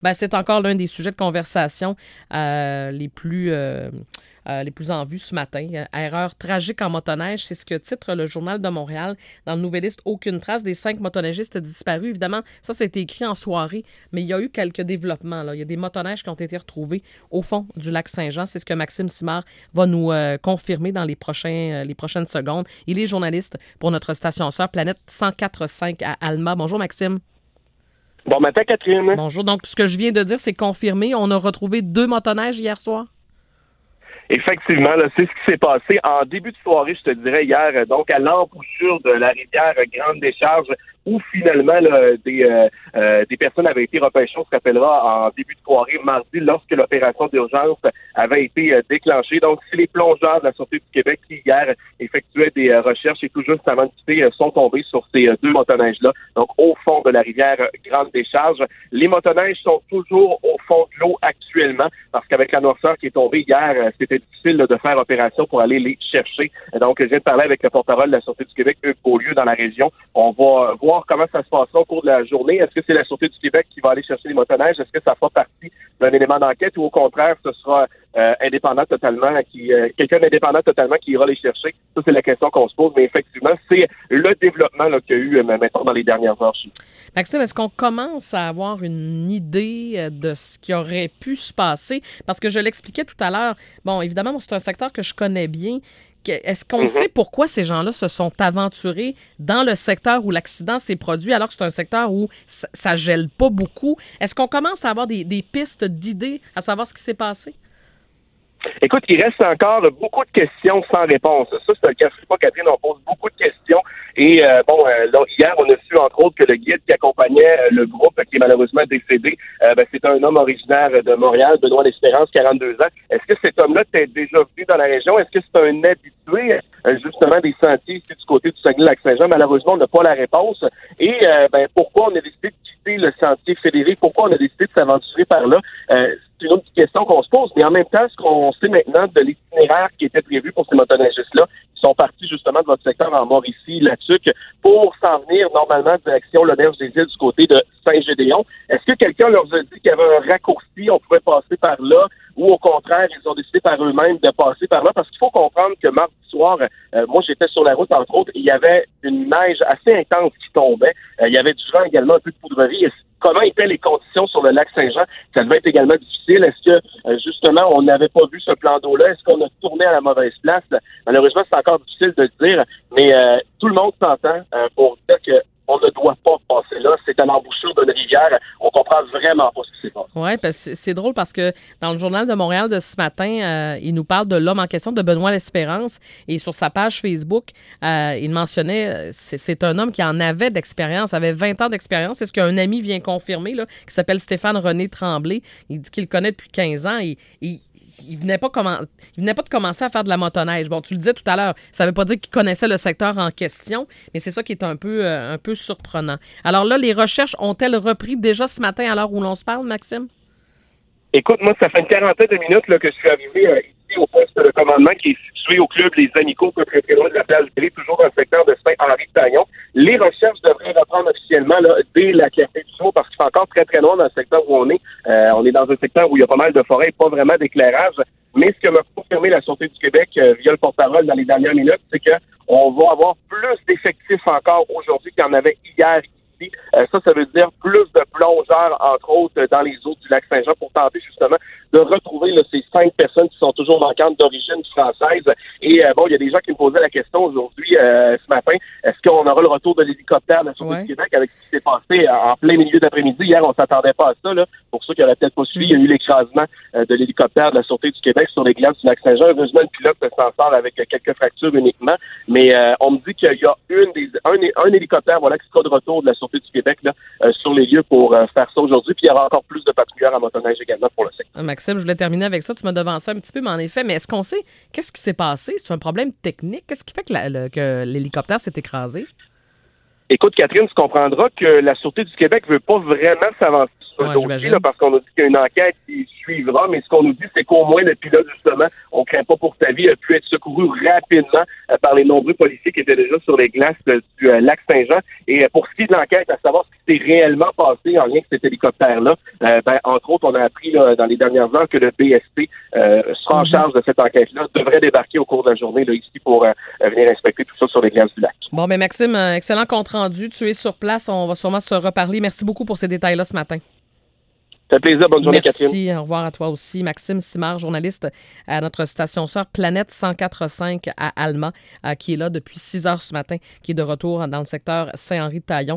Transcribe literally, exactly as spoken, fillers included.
Ben, c'est encore l'un des sujets de conversation euh, les plus euh, euh, les plus en vue ce matin. Euh, Erreur tragique en motoneige, c'est ce que titre le Journal de Montréal dans le Nouvelliste. Aucune trace des cinq motoneigistes disparus. Évidemment, ça, ça a été écrit en soirée, mais il y a eu quelques développements, là. Il y a des motoneiges qui ont été retrouvés au fond du lac Saint-Jean. C'est ce que Maxime Simard va nous euh, confirmer dans les, prochains, euh, les prochaines secondes. Il est journaliste pour notre station sœur Planète cent quatre virgule cinq à Alma. Bonjour, Maxime. Bon matin, Catherine. Bonjour. Donc, ce que je viens de dire, c'est confirmé. On a retrouvé deux motoneiges hier soir? Effectivement, là, c'est ce qui s'est passé en début de soirée, je te dirais, hier, donc à l'embouchure de la rivière Grande Décharge, où finalement là, des, euh, euh, des personnes avaient été repêchées, on se rappellera, en début de soirée, mardi, lorsque l'opération d'urgence avait été euh, déclenchée. Donc, c'est les plongeurs de la Sûreté du Québec qui, hier, effectuaient des euh, recherches et tout juste avant de quitter, euh, sont tombés sur ces euh, deux motoneiges-là, donc au fond de la rivière Grande Décharge. Les motoneiges sont toujours au fond de l'eau actuellement, parce qu'avec la noirceur qui est tombée hier, euh, c'était difficile là, de faire opération pour aller les chercher. Donc, je viens de parler avec le porte-parole de la Sûreté du Québec, Hugues Beaulieu, dans la région. On va voir comment ça se passera au cours de la journée. Est-ce que c'est la Sûreté du Québec qui va aller chercher les motoneiges? Est-ce que ça fera partie d'un élément d'enquête ou au contraire, ce sera euh, indépendant totalement, qui euh, quelqu'un d'indépendant totalement qui ira les chercher? Ça, c'est la question qu'on se pose. Mais effectivement, c'est le développement là, qu'il y a eu, euh, maintenant, dans les dernières heures. Maxime, est-ce qu'on commence à avoir une idée de ce qui aurait pu se passer? Parce que je l'expliquais tout à l'heure. Bon, évidemment, c'est un secteur que je connais bien. Est-ce qu'on mm-hmm. sait pourquoi ces gens-là se sont aventurés dans le secteur où l'accident s'est produit, alors que c'est un secteur où ça, ça gèle pas beaucoup? Est-ce qu'on commence à avoir des, des pistes d'idées à savoir ce qui s'est passé? Écoute, il reste encore beaucoup de questions sans réponse. Ça, c'est un cas, pas Catherine, on pose beaucoup de questions. Et euh, bon, euh, là, hier, on a su, entre autres, que le guide qui accompagnait euh, le groupe, qui est malheureusement décédé, euh, ben, c'est un homme originaire de Montréal, Benoît L'Espérance, quarante-deux ans. Est-ce que cet homme-là t'es déjà vu dans la région? Est-ce que c'est un habitué, euh, justement, des sentiers ici du côté du Saguenay-Lac-Saint-Jean? Malheureusement, on n'a pas la réponse. Et euh, ben, pourquoi on a décidé de quitter le sentier fédéré? Pourquoi on a décidé de s'aventurer par là? Euh, c'est une autre question qu'on se pose, mais en même temps, ce qu'on sait maintenant de l'itinéraire qui était prévu pour ces motoneigistes-là, qui sont partis justement de votre secteur en Mauricie, Latuc, pour s'en venir normalement direction l'Auberge des Îles du côté de Saint-Gédéon. Est-ce que quelqu'un leur a dit qu'il y avait un raccourci, on pouvait passer par là, ou au contraire, ils ont décidé par eux-mêmes de passer par là? Parce qu'il faut comprendre que mardi soir, euh, moi j'étais sur la route, entre autres, et il y avait une neige assez intense qui tombait. Euh, il y avait du vent également, un peu de poudrerie. Comment étaient les conditions sur le lac Saint-Jean? Ça devait être également difficile. Est-ce que, euh, justement, on n'avait pas vu ce plan d'eau-là? Est-ce qu'on a tourné à la mauvaise place? Malheureusement, c'est encore difficile de le dire, mais euh, tout le monde s'entend euh, pour dire que on ne doit pas passer là. C'est à l'embouchure d'une rivière. On comprend vraiment pas ce qui s'est passé. Oui, c'est, c'est drôle parce que dans le Journal de Montréal de ce matin, euh, il nous parle de l'homme en question, de Benoît L'Espérance. Et sur sa page Facebook, euh, il mentionnait, c'est, c'est un homme qui en avait d'expérience, avait vingt ans d'expérience. C'est ce qu'un ami vient confirmer, là, qui s'appelle Stéphane René Tremblay. Il dit qu'il le connaît depuis quinze ans. Et, et il venait pas comment, il venait pas de commencer à faire de la motoneige. Bon, tu le disais tout à l'heure, ça veut pas dire qu'il connaissait le secteur en question, mais c'est ça qui est un peu, euh, un peu surprenant. Alors là, les recherches ont-elles repris déjà ce matin à l'heure où l'on se parle, Maxime? Écoute, moi, ça fait une quarantaine de minutes là, que je suis arrivé euh, ici au poste de commandement qui est situé au club Les Amicaux, pas très très loin de la plage Gris, toujours dans le secteur de Saint-Henri-de-Taillon. Les recherches devraient reprendre officiellement là, dès la clarté du jour parce qu'il fait encore très très loin dans le secteur où on est. Euh, on est dans un secteur où il y a pas mal de forêts et pas vraiment d'éclairage. Mais ce que m'a confirmé la Sûreté du Québec euh, via le porte-parole dans les dernières minutes, c'est que on va avoir plus d'effectifs encore aujourd'hui qu'il y en avait hier. Euh, ça, ça veut dire plus de plongeurs, entre autres, dans les eaux du lac Saint-Jean pour tenter justement de retrouver là, ces cinq personnes qui sont toujours manquantes d'origine française. Et euh, bon, il y a des gens qui me posaient la question aujourd'hui, euh, ce matin, est-ce qu'on aura le retour de l'hélicoptère de la Sûreté ouais. du Québec avec ce qui s'est passé en plein milieu d'après-midi? Hier, on s'attendait pas à ça. Là. Pour ceux qui n'auraient peut-être pas suivi, il y a eu l'écrasement euh, de l'hélicoptère de la Sûreté du Québec sur les glaces du lac Saint-Jean. Heureusement, le pilote s'en sort avec quelques fractures uniquement. Mais euh, on me dit qu'il y a une des, un, un hélicoptère voilà, qui sera de retour de la Sûreté du Québec là, euh, sur les lieux pour euh, faire ça aujourd'hui. Puis il y aura encore plus de patrouilleurs en motoneige également pour le secteur. Maxime, je voulais terminer avec ça. Tu m'as devancé un petit peu, mais en effet, mais est-ce qu'on sait qu'est-ce qui s'est passé? C'est un problème technique? Qu'est-ce qui fait que, la, le, que l'hélicoptère s'est écrasé? Écoute, Catherine, tu comprendras que la Sûreté du Québec veut pas vraiment s'avancer ce Ouais, dossier, là, parce qu'on nous dit qu'il y a une enquête qui suivra, mais ce qu'on nous dit, c'est qu'au moins le pilote, justement, on craint pas pour sa vie, a pu être secouru rapidement euh, par les nombreux policiers qui étaient déjà sur les glaces euh, du euh, lac Saint-Jean. Et euh, pour ce qui est de l'enquête, à savoir ce qui s'est réellement passé en lien avec cet hélicoptère-là, euh, ben, entre autres, on a appris là, dans les dernières heures que le B S P euh, sera en charge de cette enquête-là, devrait débarquer au cours de la journée là, ici pour euh, venir inspecter tout ça sur les glaces du lac. Bon, ben Maxime, euh, excellent compte rendu. Tu es sur place. On va sûrement se reparler. Merci beaucoup pour ces détails-là ce matin. Ça fait plaisir. Bonne journée, Merci. Catherine. Merci. Au revoir à toi aussi. Maxime Simard, journaliste à notre station sœur Planète cent quatre virgule cinq à Alma, euh, qui est là depuis six heures ce matin, qui est de retour dans le secteur Saint-Henri-de-Taillon.